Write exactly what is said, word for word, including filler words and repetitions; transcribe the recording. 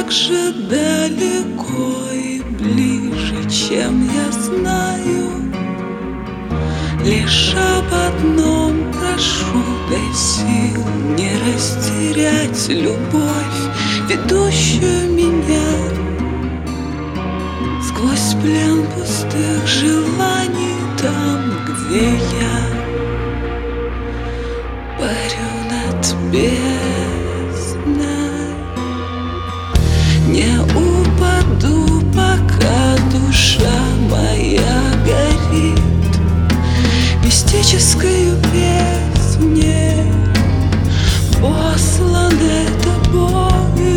так же далеко и ближе, чем я знаю. Лишь об одном прошу, дай сил не растерять любовь, ведущую меня сквозь плен пустых желаний, там, где я парю над бездной. Не упаду, пока душа моя горит мистическою песней, посланной тобой.